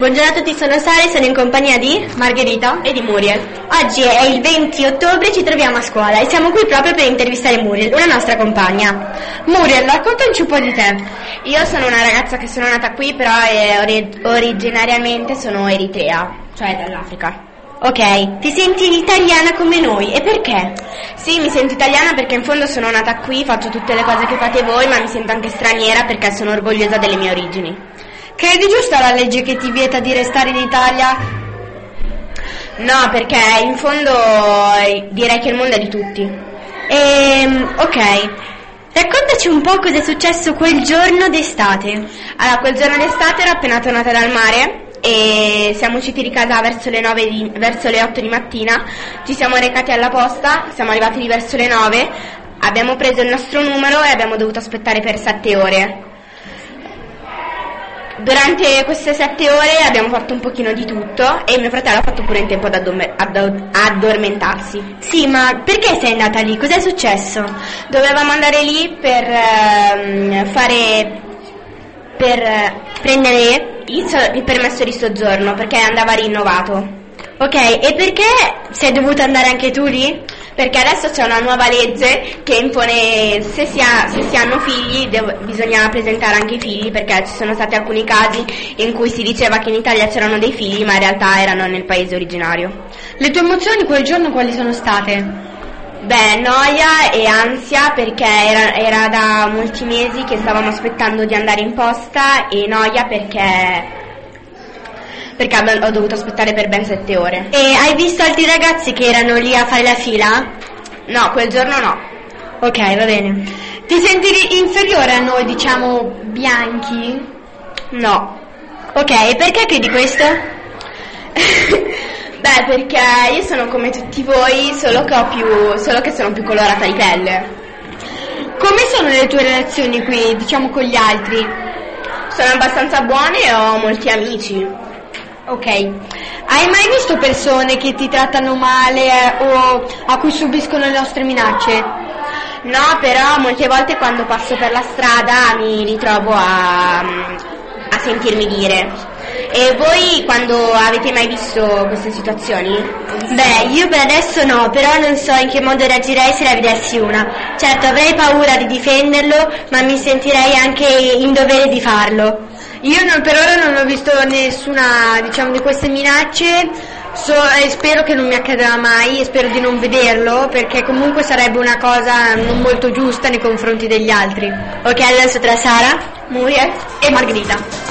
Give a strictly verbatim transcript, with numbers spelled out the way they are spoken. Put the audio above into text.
Buongiorno a tutti, sono Sara e sono in compagnia di Margherita e di Muriel. Oggi è il venti ottobre, ci troviamo a scuola e siamo qui proprio per intervistare Muriel, una nostra compagna. Muriel, raccontaci un po' di te. Io sono una ragazza che sono nata qui, però è ori- originariamente sono eritrea, cioè dall'Africa. Ok, ti senti italiana come noi, e perché? Sì, mi sento italiana perché in fondo sono nata qui, faccio tutte le cose che fate voi, ma mi sento anche straniera perché sono orgogliosa delle mie origini. Credi giusta la legge che ti vieta di restare in Italia? No, perché in fondo direi che il mondo è di tutti. Ehm, ok, raccontaci un po' cosa è successo quel giorno d'estate. Allora, quel giorno d'estate ero appena tornata dal mare e siamo usciti di casa verso le nove di, verso le otto di mattina, ci siamo recati alla posta, siamo arrivati lì verso le nove, abbiamo preso il nostro numero e abbiamo dovuto aspettare per sette ore. Durante queste sette ore abbiamo fatto un pochino di tutto e mio fratello ha fatto pure in tempo ad addorme- ad addormentarsi. Sì, ma perché sei andata lì? Cos'è successo? Dovevamo andare lì per uh, fare per uh, prendere il, so- il permesso di soggiorno perché andava rinnovato. Ok, e perché sei dovuta andare anche tu lì? Perché adesso c'è una nuova legge che impone se si, ha, se si hanno figli devo, bisogna presentare anche i figli, perché ci sono stati alcuni casi in cui si diceva che in Italia c'erano dei figli ma in realtà erano nel paese originario. Le tue emozioni quel giorno quali sono state? Beh, noia e ansia perché era, era da molti mesi che stavamo aspettando di andare in posta, e noia perché... perché ho dovuto aspettare per ben sette ore. E hai visto altri ragazzi che erano lì a fare la fila? No, quel giorno no. Ok, va bene. Ti senti inferiore a noi, diciamo, bianchi? No. Ok, e perché credi questo? Beh, perché io sono come tutti voi, solo che ho più, solo che sono più colorata di pelle. Come sono le tue relazioni qui, diciamo, con gli altri? Sono abbastanza buone e ho molti amici. Ok, hai mai visto persone che ti trattano male eh, o a cui subiscono le nostre minacce? No, però molte volte quando passo per la strada mi ritrovo a, a sentirmi dire. E voi quando avete mai visto queste situazioni? Beh, io per adesso no, però non so in che modo reagirei se la vedessi una. Certo, avrei paura di difenderlo, ma mi sentirei anche in dovere di farlo. Io non, per ora non ho visto nessuna, diciamo, di queste minacce, so, e spero che non mi accadrà mai, e spero di non vederlo, perché comunque sarebbe una cosa non molto giusta nei confronti degli altri. Ok, adesso tra Sara, Muriel e Margherita.